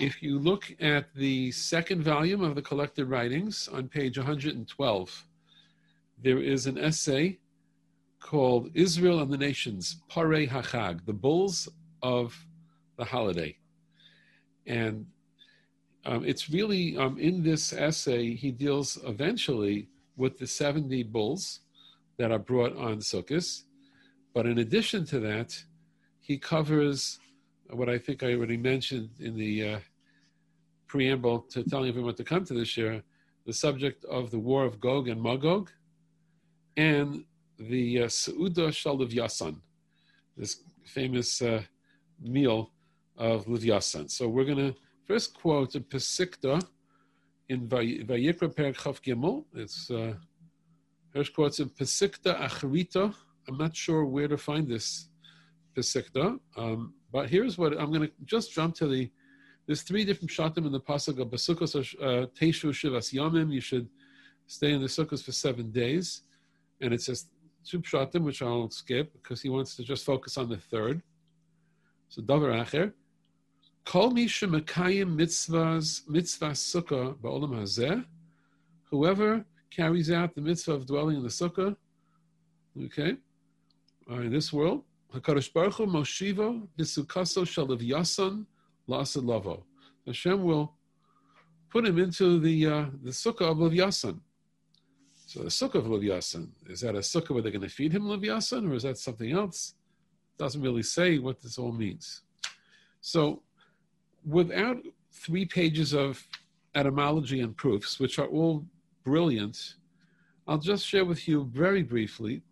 If you look at the second volume of the collected writings on page 112, there is an essay called Israel and the Nations, Parei HaChag, the bulls of the holiday. And it's really, in this essay, he deals eventually with the 70 bulls that are brought on Sukkot. But in addition to that, he covers what I think I already mentioned in the preamble to telling everyone to come to this year, the subject of the war of Gog and Magog, and the Seudah Shel Livyasan, this famous meal of Livyasan. So we're going to first quote a Pesikta in Vayikra Perek Chaf Gimel. It's Hirsch quotes in Pesikta Achrita. I'm not sure where to find this Pesikta, but here's what I'm going to just jump to there's three different shatim in the pasuk of Basukos Teishu Shivas Yamim. You should stay in the sukkos for 7 days, and it says two shatim, which I'll skip because he wants to just focus on the third. So Davar Acher, Kol Mi Shemekayim Mitzvah Sukkah Ba'olam Hazeh, whoever carries out the mitzvah of dwelling in the sukkah, okay, in this world, HaKadosh Baruch Hu Moshivo B'Sukkaso Shel Livyasan La'asad Lavo. Hashem will put him into the sukkah of Livyasan. So the sukkah of Livyasan, is that a sukkah where they're going to feed him Livyasan, or is that something else? Doesn't really say what this all means. So without 3 pages of etymology and proofs, which are all brilliant, I'll just share with you very briefly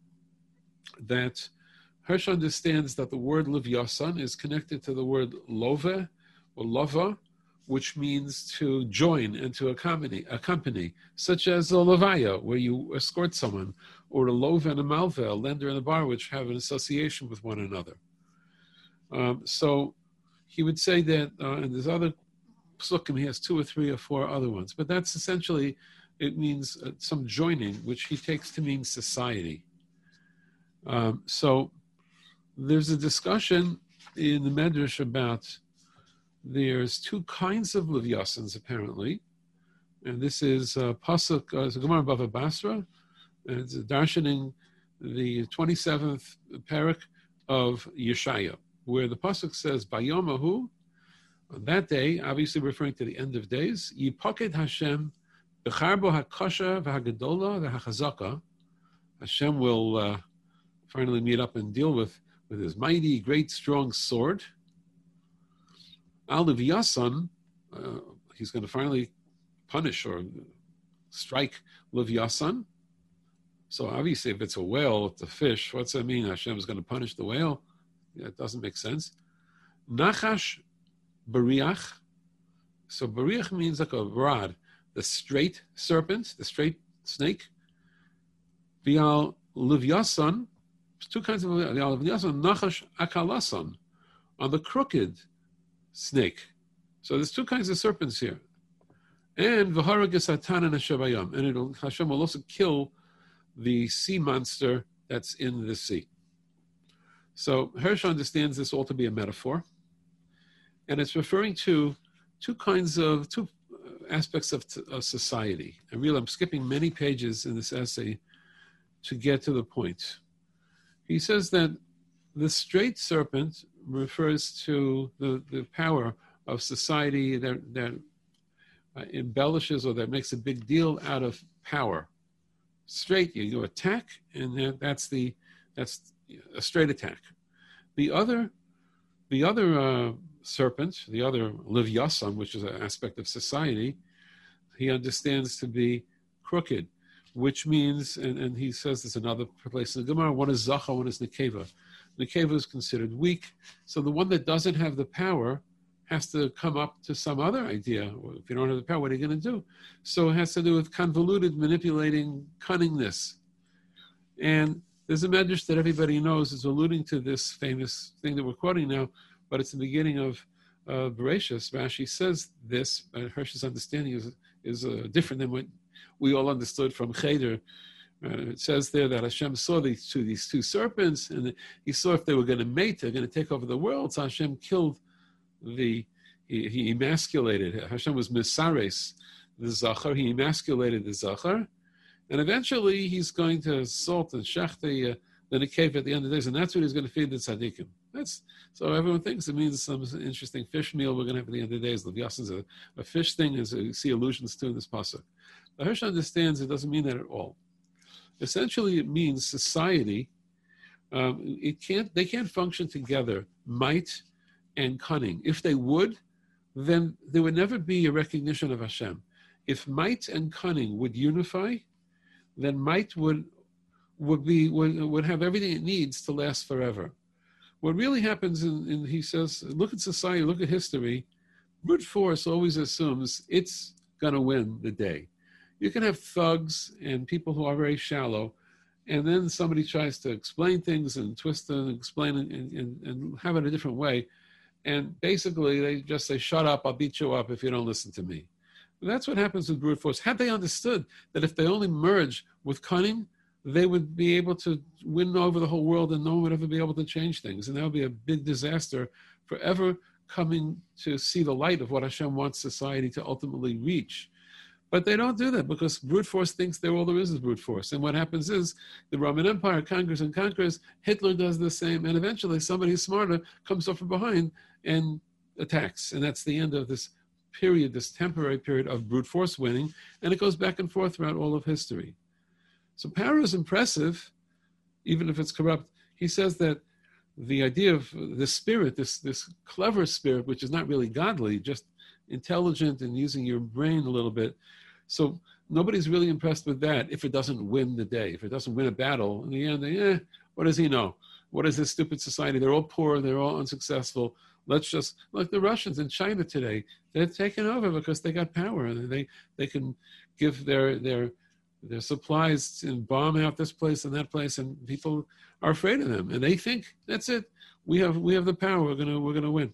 that Hirsch understands that the word Livyasan is connected to the word love or lava, which means to join and to accompany, such as a levaya, where you escort someone, or a love and a malva, a lender and a bar, which have an association with one another. So he would say that, and there's other psukim, he has 2 or 3 or 4 other ones, but that's essentially, it means some joining, which he takes to mean society. So there's a discussion in the Medrash about there's 2 kinds of Livyasans apparently, and this is pasuk, it's a Gemara Bava Basra, and it's darshaning the 27th parak of Yeshaya, where the pasuk says, "Bayomahu," on that day, obviously referring to the end of days, Yipaked Hashem b'charbo hakasha v'hagadola v'hachazaka. Hashem will finally meet up and deal with his mighty, great, strong sword. Al Livyasan, he's going to finally punish or strike Livyasan. So obviously, if it's a whale, it's a fish. What's that mean? Hashem is going to punish the whale? Yeah, it doesn't make sense. Nachash Bariach. So Bariach means like a rod. The straight serpent, the straight snake. Vial Livyasan. There's 2 kinds of Livyasan. Nachash Akalasan. On the crooked snake. So there's 2 kinds of serpents here. And V'haragis and Hashabayam. And Hashem will also kill the sea monster that's in the sea. So Hirsch understands this all to be a metaphor. And it's referring to 2 aspects of society. And really, I'm skipping many pages in this essay to get to the point. He says that the straight serpent refers to the power of society that embellishes or that makes a big deal out of power. Straight, you attack, and that's a straight attack. The other serpent, the other Livyasan, which is an aspect of society, he understands to be crooked, which means, and he says this in another place in the Gemara, one is Zacha, one is Nekeva. Nekeva is considered weak, so the one that doesn't have the power has to come up to some other idea. If you don't have the power, what are you going to do? So it has to do with convoluted, manipulating, cunningness. And there's a medrash that everybody knows is alluding to this famous thing that we're quoting now, but it's the beginning of Bereshis. Rashi says this, Hirsch's understanding is different than what we all understood from Cheder. It says there that Hashem saw these two serpents, and he saw if they were going to mate, they're going to take over the world. So Hashem killed the he emasculated. Hashem was misares the zachar. He emasculated the zachar, and eventually he's going to salt and shech the nekeva at the end of the days, and that's what he's going to feed the tzaddikim. So everyone thinks it means some interesting fish meal we're going to have at the end of the days. Leviathan is a fish thing, as you see allusions to in this pasuk. The Hirsch understands it doesn't mean that at all. Essentially, it means society. They can't function together, might and cunning. If they would, then there would never be a recognition of Hashem. If might and cunning would unify, then might would have everything it needs to last forever. What really happens, he says, look at society, look at history, brute force always assumes it's going to win the day. You can have thugs and people who are very shallow, and then somebody tries to explain things and twist and explain and have it a different way. And basically, they just say, shut up, I'll beat you up if you don't listen to me. And that's what happens with brute force. Had they understood that if they only merge with cunning, they would be able to win over the whole world and no one would ever be able to change things. And that would be a big disaster forever coming to see the light of what Hashem wants society to ultimately reach. But they don't do that because brute force thinks all there is brute force. And what happens is the Roman Empire conquers and conquers, Hitler does the same, and eventually somebody smarter comes up from behind and attacks. And that's the end of this period, this temporary period of brute force winning, and it goes back and forth throughout all of history. So power is impressive, even if it's corrupt. He says that the idea of the spirit, this clever spirit, which is not really godly, just intelligent and using your brain a little bit. So nobody's really impressed with that if it doesn't win the day, if it doesn't win a battle. In the end, what does he know? What is this stupid society? They're all poor, they're all unsuccessful. Let's just, like the Russians in China today, they're taken over because they got power and they can give their supplies and bomb out this place and that place, and people are afraid of them. And they think, that's it, we have the power, we're gonna win.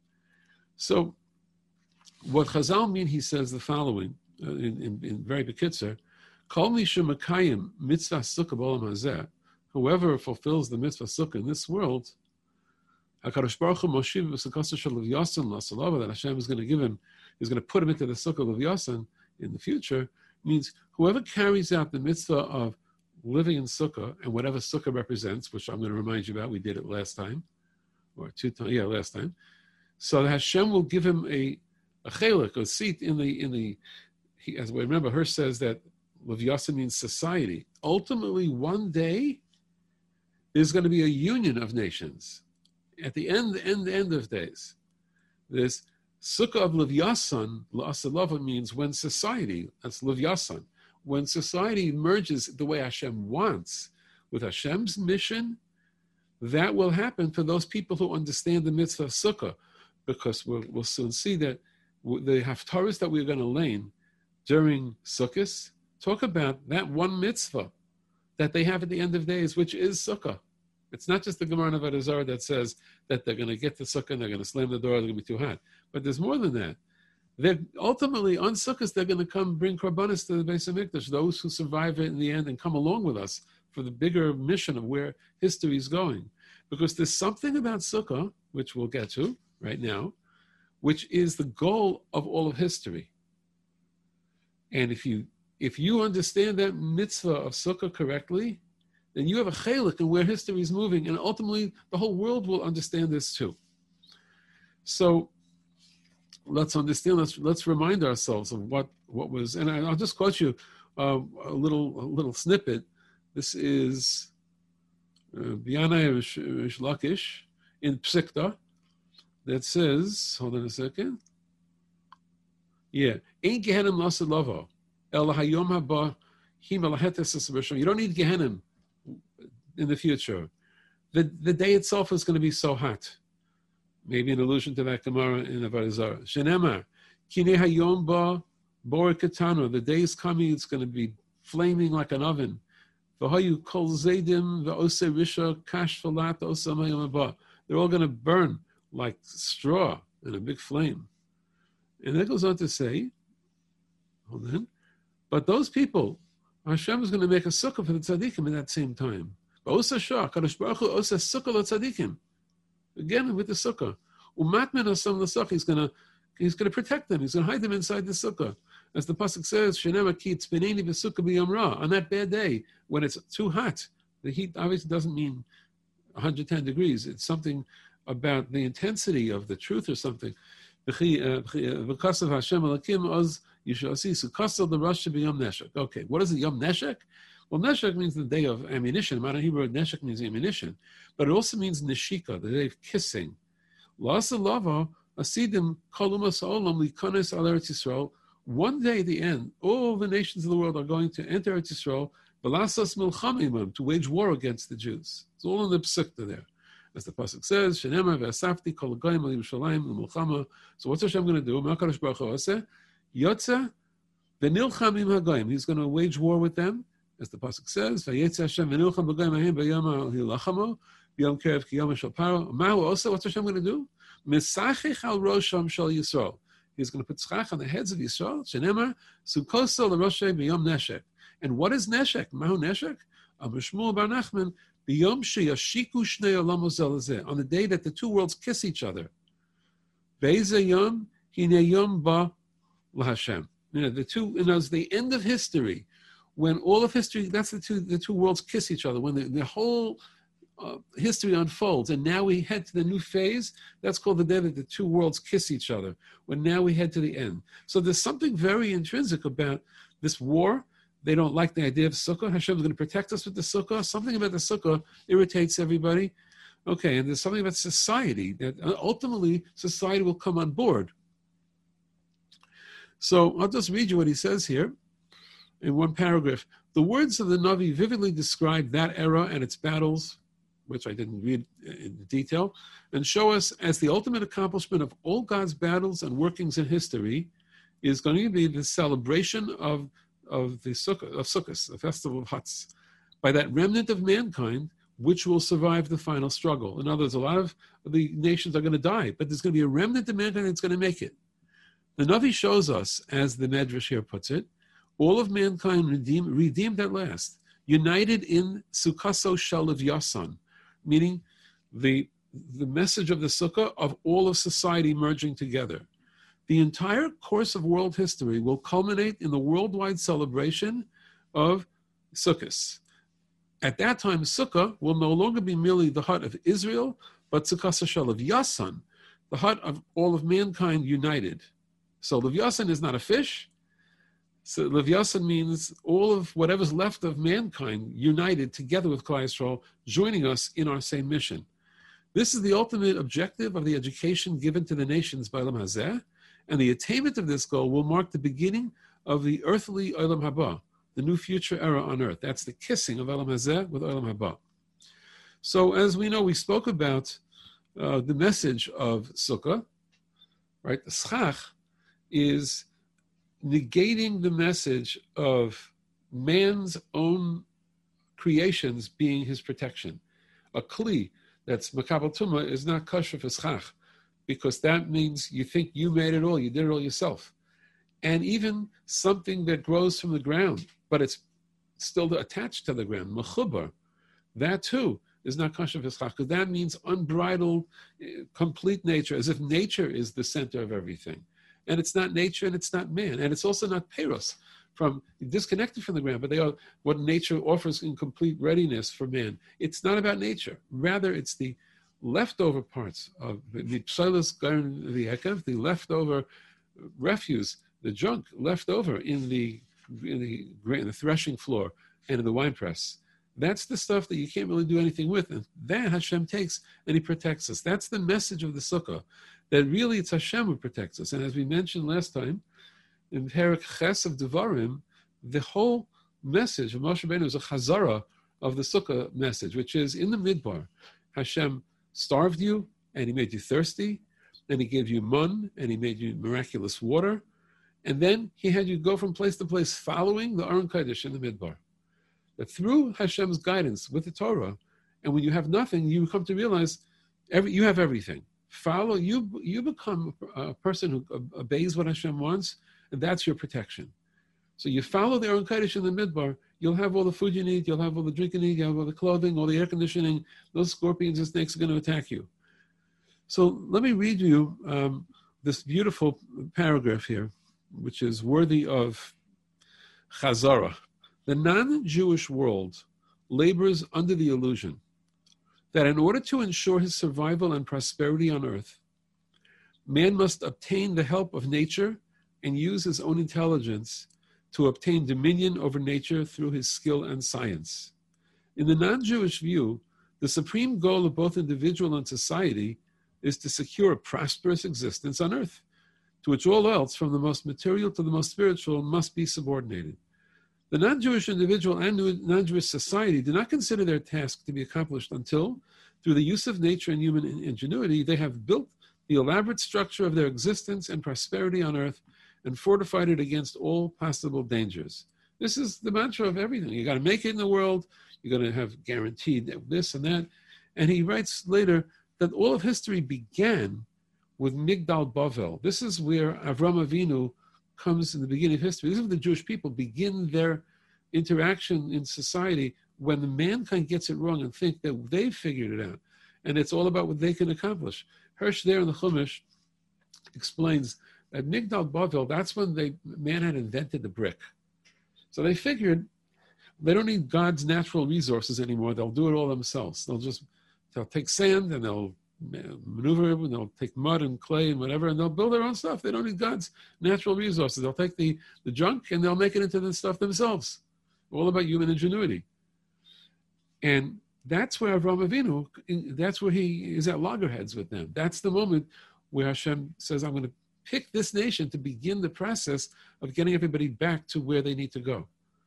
So what Chazal mean, he says the following, in very bekitzer, Kol mi shemakayim mitzvah sukkah b'olam hazeh, whoever fulfills the mitzvah sukkah in this world, HaKadosh Baruch Hu moshiv b'sukkah shel Lev Yasan l'Asalava, that Hashem is going to give him, is going to put him into the sukkah of Lev Yasan in the future, means whoever carries out the mitzvah of living in sukkah, and whatever sukkah represents, which I'm going to remind you about, we did it last time, last time. So Hashem will give him a chelik, a seat in the as we remember, Hirsch says that Lev Yasan means society. Ultimately, one day, there's going to be a union of nations. At the end of days, this sukkah of Lev Yasan, La'asalava, means when society, that's Lev Yasan, when society merges the way Hashem wants with Hashem's mission, that will happen for those people who understand the mitzvah of sukkah, because we'll soon see that the haftarahs that we're going to learn during Sukkot talk about that one mitzvah that they have at the end of days, which is sukkah. It's not just the Gemara in Avodah Zarah that says that they're going to get to sukkah and they're going to slam the door, they're going to be too hot. But there's more than that. They're ultimately, on Sukkot, they're going to come bring korbanos to the Beis HaMikdash, those who survive it in the end and come along with us for the bigger mission of where history is going. Because there's something about sukkah, which we'll get to right now, which is the goal of all of history. And if you understand that mitzvah of sukkah correctly, then you have a chelik in where history is moving, and ultimately the whole world will understand this too. So let's understand. Let's remind ourselves of what was. And I'll just quote you a little snippet. This is Bianai Rish Lakish in Psikta that says, hold on a second. Yeah, ain't Gehenim Lasad Lavo El Hayom Haba Him Elahetes. You don't need Gehenim in the future. The day itself is going to be so hot. Maybe an allusion to that Gemara in Avodah Zarah. Shenemar Kinei Hayom Ba Bor Katano. The day is coming; it's going to be flaming like an oven. V'hayu Kol Zaydim V'Ose Risha Kash Falat Osam Hayom Haba. They're all going to burn like straw in a big flame. And that goes on to say, hold on, but those people, Hashem is going to make a sukkah for the tzaddikim in that same time. Osa shah, Kadosh Baruch Hu osa sukkah l'tzaddikim. Again with the sukkah. Umatmen asam l'sukkah, he's going to He's going to protect them. He's going to hide them inside the sukkah. As the pasuk says, "Shenema ki tzpeneni v'sukkah b'yom ra." On that bad day, when it's too hot, the heat obviously doesn't mean 110 degrees. It's something about the intensity of the truth or something. Okay, what is it, Yom Neshek? Well, Neshek means the day of ammunition. Modern Hebrew, Neshek means ammunition. But it also means Neshika, the day of kissing. One day at the end, all the nations of the world are going to enter Eretz Yisrael to wage war against the Jews. It's all in the Psukta there. As the pasuk says, "Shenema ve'asafti kol goyim al Yerushalayim l'mulchama." So what's Hashem going to do? Ma'akadosh Baruch Hu oseh yotze v'nilcham im hagoyim. He's going to wage war with them, as the pasuk says, "Vayetze Hashem v'nilcham b'goyim ahim b'yom hilachamo b'yom kerev ki yom shel paro." Ma'hu oseh. What's Hashem going to do? Misachich al rosham shel Yisrael. He's going to put tzchach on the heads of Yisrael. Shenema sukoso l'roshay b'yom neshek. And what is neshek? Ma'hu neshek? Amar Shmuel bar Nachman. On the day that the two worlds kiss each other. The two, and as the end of history, when all of history, that's the two worlds kiss each other, when the whole history unfolds, and now we head to the new phase, that's called the day that the two worlds kiss each other, when now we head to the end. So there's something very intrinsic about this war. They don't like the idea of sukkah. Hashem is going to protect us with the sukkah. Something about the sukkah irritates everybody. Okay, and there's something about society that ultimately society will come on board. So I'll just read you what he says here in one paragraph. The words of the Navi vividly describe that era and its battles, which I didn't read in detail, and show us as the ultimate accomplishment of all God's battles and workings in history is going to be the celebration of the Sukkot, the festival of huts, by that remnant of mankind which will survive the final struggle. In other words, a lot of the nations are going to die, but there's going to be a remnant of mankind that's going to make it. The Navi shows us, as the Medrash here puts it, all of mankind redeemed at last, united in Sukkaso Shalav Yasan, meaning the message of the Sukkah of all of society merging together. The entire course of world history will culminate in the worldwide celebration of Sukkot. At that time, Sukkah will no longer be merely the hut of Israel, but Sukkot Shalav Yasan, the hut of all of mankind united. So Lev Yasan is not a fish. So Lev Yasan means all of whatever's left of mankind united together with Klal Yisrael, joining us in our same mission. This is the ultimate objective of the education given to the nations by Olam Hazeh, and the attainment of this goal will mark the beginning of the earthly Olam Haba, the new future era on earth. That's the kissing of Olam Hazeh with Olam Haba. So as we know, we spoke about the message of Sukkah, right? The schach is negating the message of man's own creations being his protection. A kli that's makabel tumah is not kosher for schach, because that means you think you made it all, you did it all yourself. And even something that grows from the ground, but it's still attached to the ground, mechubar, that too is not kosher for schach, because that means unbridled, complete nature, as if nature is the center of everything. And it's not nature and it's not man. And it's also not peros, from disconnected from the ground, but they are what nature offers in complete readiness for man. It's not about nature. Rather, it's the leftover parts of the psolos garin v'hekav, the leftover refuse, the junk left over in the threshing floor and in the wine press. That's the stuff that you can't really do anything with. And that Hashem takes and he protects us. That's the message of the Sukkah, that really it's Hashem who protects us. And as we mentioned last time, in Perek Ches of Devarim, the whole message of Moshe Rabbeinu is a chazara of the Sukkah message, which is in the Midbar, Hashem starved you and he made you thirsty, and he gave you mun and he made you miraculous water, and then he had you go from place to place following the Aron Kodesh in the Midbar. But through Hashem's guidance with the Torah, and when you have nothing, you come to realize you have everything. Follow, you become a person who obeys what Hashem wants, and that's your protection. So you follow the Aron Kodesh in the Midbar, you'll have all the food you need, you'll have all the drink you need, you'll have all the clothing, all the air conditioning. Those scorpions and snakes are going to attack you. So let me read you this beautiful paragraph here, which is worthy of Chazara. The non-Jewish world labors under the illusion that in order to ensure his survival and prosperity on earth, man must obtain the help of nature and use his own intelligence to obtain dominion over nature through his skill and science. In the non-Jewish view, the supreme goal of both individual and society is to secure a prosperous existence on earth, to which all else, from the most material to the most spiritual, must be subordinated. The non-Jewish individual and non-Jewish society do not consider their task to be accomplished until, through the use of nature and human ingenuity, they have built the elaborate structure of their existence and prosperity on earth and fortified it against all possible dangers. This is the mantra of everything. You got to make it in the world. You're going to have guaranteed this and that. And he writes later that all of history began with Migdal Bavel. This is where Avram Avinu comes in the beginning of history. This is where the Jewish people begin their interaction in society when the mankind gets it wrong and think that they've figured it out. And it's all about what they can accomplish. Hirsch there in the Chumash explains that Migdal Bavel, that's when man had invented the brick. So they figured they don't need God's natural resources anymore. They'll do it all themselves. They'll take sand and they'll maneuver it, and they'll take mud and clay and whatever, and they'll build their own stuff. They don't need God's natural resources. They'll take the junk and they'll make it into the stuff themselves. All about human ingenuity. And that's where Avraham Avinu, that's where he is at loggerheads with them. That's the moment where Hashem says, I'm going to pick this nation to begin the process of getting everybody back to where they need to go.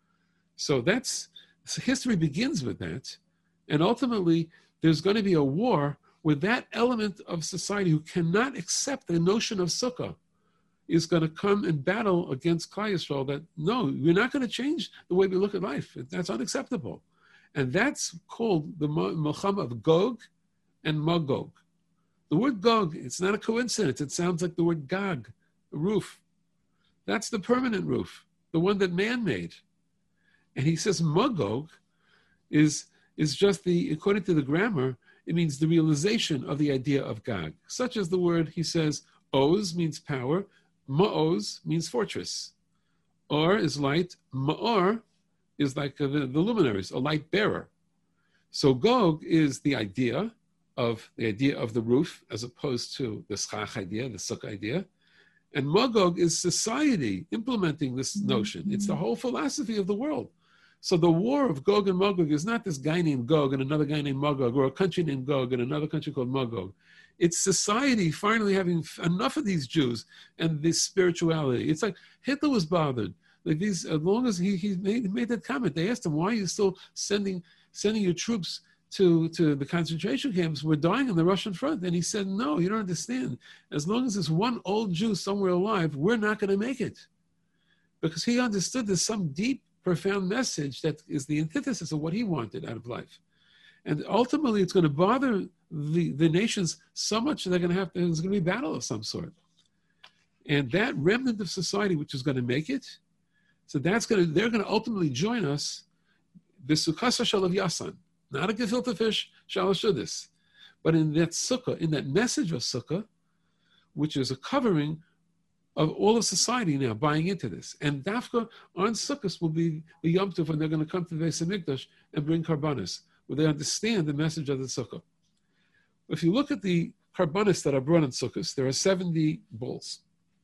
So history begins with that. And ultimately, there's going to be a war with that element of society who cannot accept the notion of sukkah is going to come and battle against Klal Yisrael that, no, we're not going to change the way we look at life. That's unacceptable. And that's called the Milchama of Gog and Magog. The word Gog, it's not a coincidence. It sounds like the word Gog, the roof. That's the permanent roof, the one that man made. And he says Magog is just according to the grammar, it means the realization of the idea of Gog, such as the word, he says, Oz means power, Ma'oz means fortress. Or is light, Ma'or is like the luminaries, a light bearer. So Gog is the idea of the roof, as opposed to the schach idea, the sukkah idea. And Magog is society implementing this notion. It's the whole philosophy of the world. So the war of Gog and Magog is not this guy named Gog and another guy named Magog, or a country named Gog and another country called Magog. It's society finally having enough of these Jews and this spirituality. It's like Hitler was bothered. Like these, as long as he made that comment, they asked him, why are you still sending your troops to the concentration camps? We're dying on the Russian front. And he said, no, you don't understand. As long as there's one old Jew somewhere alive, we're not going to make it. Because he understood there's some deep, profound message that is the antithesis of what he wanted out of life. And ultimately, it's going to bother the nations so much that there's going to be a battle of some sort. And that remnant of society, which is going to make it, so they're going to ultimately join us, the Sukkasa Shalav Yasan, not a gefilte fish, Shalashudis, but in that sukkah, in that message of sukkah, which is a covering of all of society now buying into this. And Dafka on Sukkot will be the Yom Tov when they're going to come to the Beis HaMikdash and bring karbanis, where they understand the message of the Sukkah. If you look at the karbanis that are brought in Sukkot, there are 70 bulls.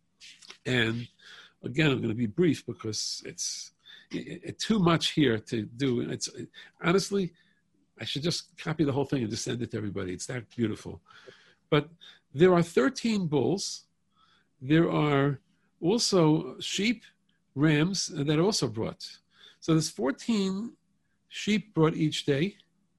And again, I'm going to be brief because it's too much here to do. Honestly, I should just copy the whole thing and just send it to everybody. It's that beautiful. But there are 13 bulls. There are also sheep, rams that are also brought. So there's 14 sheep brought each day,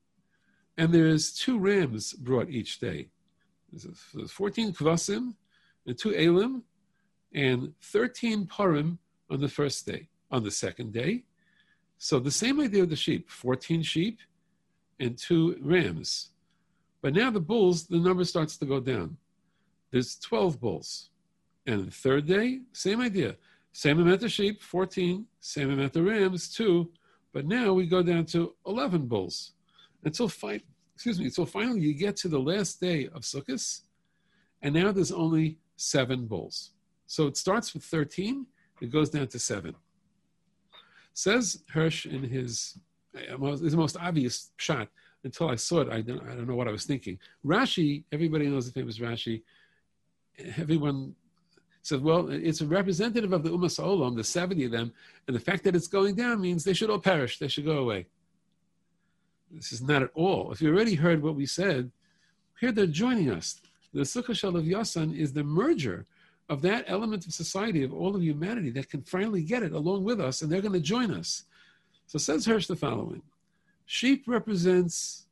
and there's 2 rams brought each day. There's 14 kvasim and 2 elim, and 13 parim on the first day. On the second day, so the same idea of the sheep, 14 sheep and 2 rams. But now the bulls, the number starts to go down. There's 12 bulls. And the third day, same idea. Same amount of sheep, 14, same amount of rams, 2. But now we go down to 11 bulls. Until finally you get to the last day of Sukkot, and now there's only 7 bulls. So it starts with 13, it goes down to 7. Says Hirsch in his most obvious shot, until I saw it, I don't know what I was thinking. Rashi, everybody knows the famous Rashi. Everyone said, well, it's a representative of the Umas Olam, the 70 of them, and the fact that it's going down means they should all perish, they should go away. This is not at all. If you already heard what we said, here they're joining us. The Sukkah Shel Yasan is the merger of that element of society, of all of humanity, that can finally get it along with us, and they're going to join us. So says Hirsch the following: sheep represents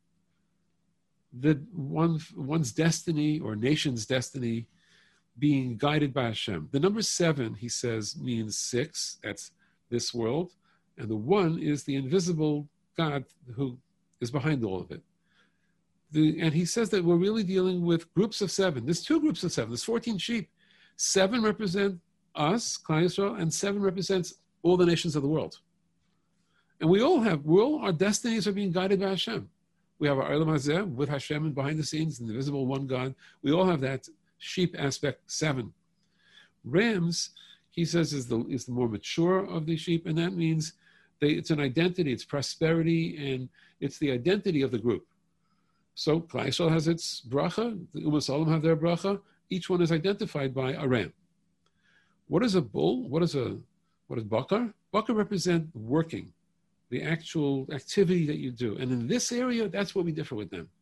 one's destiny or nation's destiny being guided by Hashem. The number 7, he says, means 6. That's this world. And the 1 is the invisible God who is behind all of it. And he says that we're really dealing with groups of 7. There's 2 groups of 7. There's 14 sheep. 7 represent us, Klal Yisrael, and 7 represents all the nations of the world. And our destinies are being guided by Hashem. We have our Olam Hazeh with Hashem and behind the scenes, the invisible one God. We all have that sheep aspect, 7. Rams, he says, is the more mature of the sheep, and that means it's an identity, it's prosperity, and it's the identity of the group. So Klal Yisrael has its bracha, the Umas Olam have their bracha. Each one is identified by a ram. What is a bull? What is bakar? Bakar represent working, the actual activity that you do. And in this area, that's what we differ with them.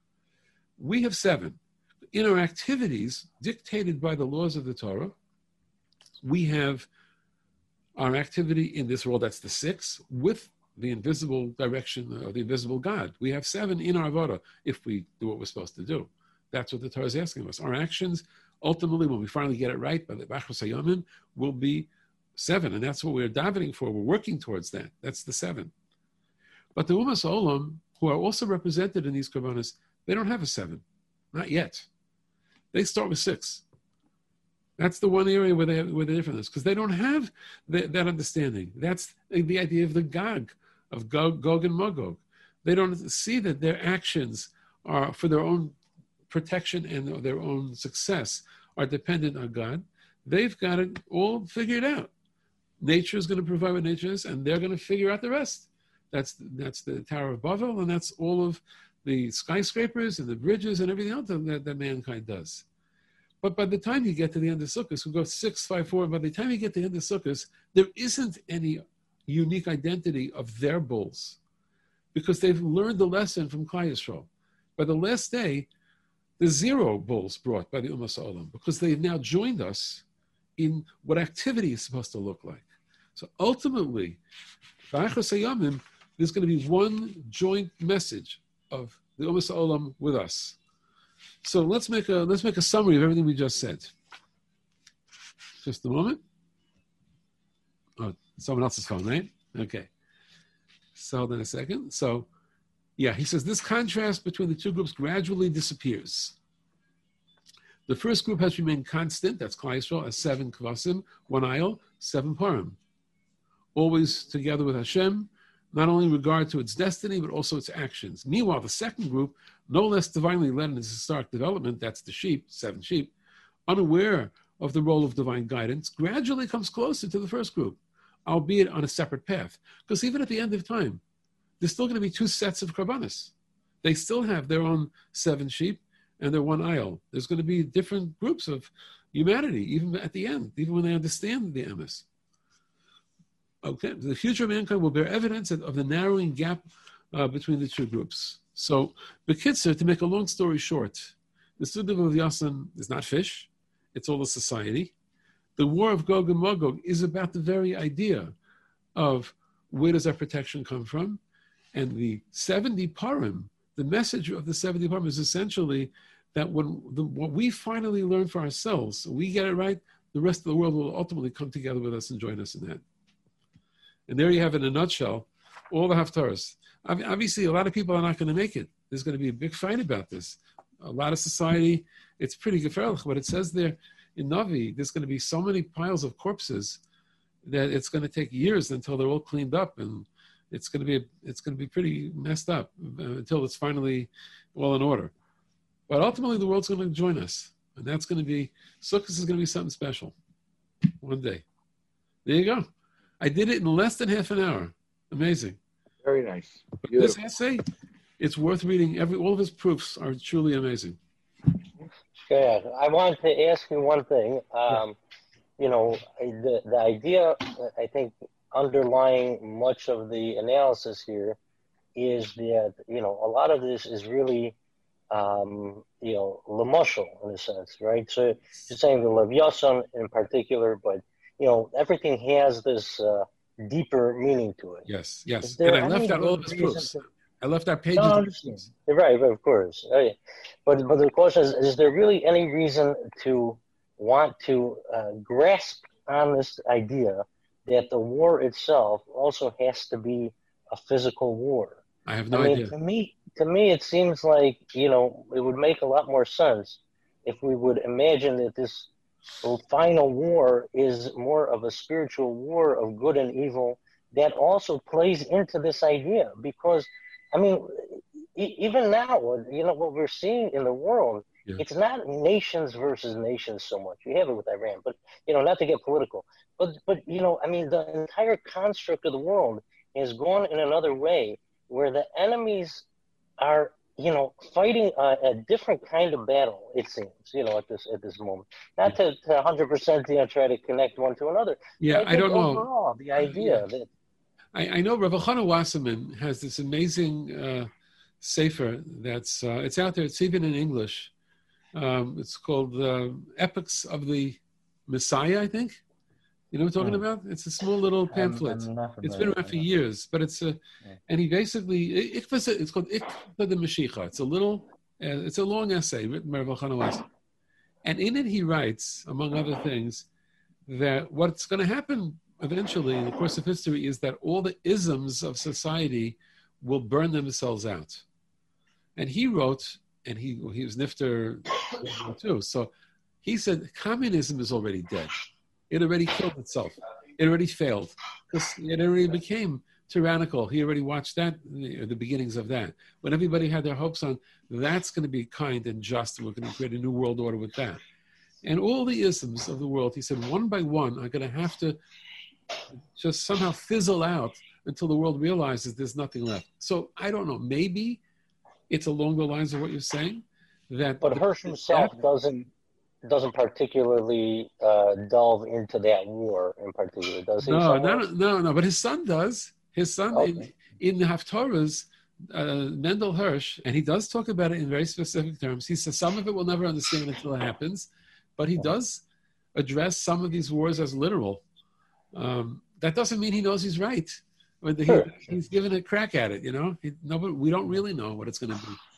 We have 7. In our activities dictated by the laws of the Torah, we have our activity in this world, that's the 6, with the invisible direction of the invisible God. We have 7 in our avodah if we do what we're supposed to do. That's what the Torah is asking of us. Our actions, ultimately, when we finally get it right, by the Bachos HaYomim, will be 7, and that's what we're davening for. We're working towards that. That's the 7. But the Umas Olam, who are also represented in these korbanos, they don't have a 7, not yet. They start with 6. That's the one area where the difference is, because they don't have that understanding. That's the idea of the Gog, of Gog and Magog. They don't see that their actions are for their own protection and their own success are dependent on God. They've got it all figured out. Nature is going to provide what nature is, and they're going to figure out the rest. That's the Tower of Babel, and that's all of the skyscrapers and the bridges and everything else that mankind does. But by the time you get to the end of Sukkot, we go 6, 5, 4, by the time you get to the end of Sukkot, there isn't any unique identity of their bulls, because they've learned the lesson from Klal Yisrael. By the last day, there's 0 bulls brought by the Umas Olam, because they've now joined us in what activity is supposed to look like. So ultimately, B'achos HaYomim, there's going to be one joint message of the Umas Olam with us. So let's make a summary of everything we just said. Just a moment. Oh, someone else's phone, right? Okay. So hold on a second. So, yeah, he says this contrast between the 2 groups gradually disappears. The first group has remained constant. That's Klal Yisrael, as 7 kvasim, 1 ayil, 7 parim. Always together with Hashem, not only in regard to its destiny, but also its actions. Meanwhile, the second group, no less divinely led in its historic development, that's the sheep, 7 sheep, unaware of the role of divine guidance, gradually comes closer to the first group, albeit on a separate path. Because even at the end of time, there's still going to be 2 sets of korbanos. They still have their own 7 sheep and their 1 ayil. There's going to be different groups of humanity, even at the end, even when they understand the emes. Okay, the future of mankind will bear evidence of the narrowing gap between the 2 groups. So, B'kitzur, to make a long story short, the Sukkah of Yasan is not fish, it's all a society. The war of Gog and Magog is about the very idea of where does our protection come from, and the 70 parim, the message of the 70 parim is essentially that what we finally learn for ourselves, we get it right, the rest of the world will ultimately come together with us and join us in that. And there you have, in a nutshell, all the haftarahs. Obviously, a lot of people are not going to make it. There's going to be a big fight about this. A lot of society, it's pretty gefährlich. What it says there in Navi, there's going to be so many piles of corpses that it's going to take years until they're all cleaned up, and it's going to be pretty messed up until it's finally all in order. But ultimately, the world's going to join us. And that's going to be, Sukkot is going to be something special one day. There you go. I did it in less than half an hour. Amazing. Very nice. This essay, it's worth reading. All of his proofs are truly amazing. Yeah, I wanted to ask you one thing. The idea, I think, underlying much of the analysis here is that, a lot of this is really, lemushal in a sense, right? So you're saying the Lev Yasson in particular, but, everything has this deeper meaning to it. Yes. And I left out all of his proofs. I left out pages. No, I understand. Right, of course. Oh, yeah. But the question is there really any reason to want to grasp on this idea that the war itself also has to be a physical war? I have no idea. To me, it seems like, it would make a lot more sense if we would imagine that this final war is more of a spiritual war of good and evil that also plays into this idea. Because, even now, what we're seeing in the world, it's not nations versus nations so much. You have it with Iran, but, not to get political. But the entire construct of the world has gone in another way where the enemies are, fighting a different kind of battle, it seems, at this moment. Not to 100%, try to connect one to another. Yeah, I don't know. Overall, the idea that... I know Rav Elchanan Wasserman has this amazing sefer that's, it's out there, it's even in English. It's called Epics of the Messiah, I think. You know what I'm talking about? It's a small little pamphlet. It's been around for years, but it's and he basically, it's called Ikva the Mashiach. It's a little, it's a long essay written by Rav Elchanan Wasserman. And in it he writes, among other things, that what's going to happen eventually in the course of history is that all the isms of society will burn themselves out. And he wrote, and he was Nifter too, so he said communism is already dead. It already killed itself. It already failed. It already became tyrannical. He already watched that, the beginnings of that. When everybody had their hopes on, that's going to be kind and just, and we're going to create a new world order with that. And all the isms of the world, he said, one by one, are going to have to just somehow fizzle out until the world realizes there's nothing left. So I don't know. Maybe it's along the lines of what you're saying. But Hirsch himself doesn't particularly delve into that war in particular, does he? No. But his son does. His son in the Haftorahs, Mendel Hirsch, and he does talk about it in very specific terms. He says some of it we'll never understand until it happens, but he does address some of these wars as literal. That doesn't mean he knows he's right. He's given a crack at it, but we don't really know what it's going to be.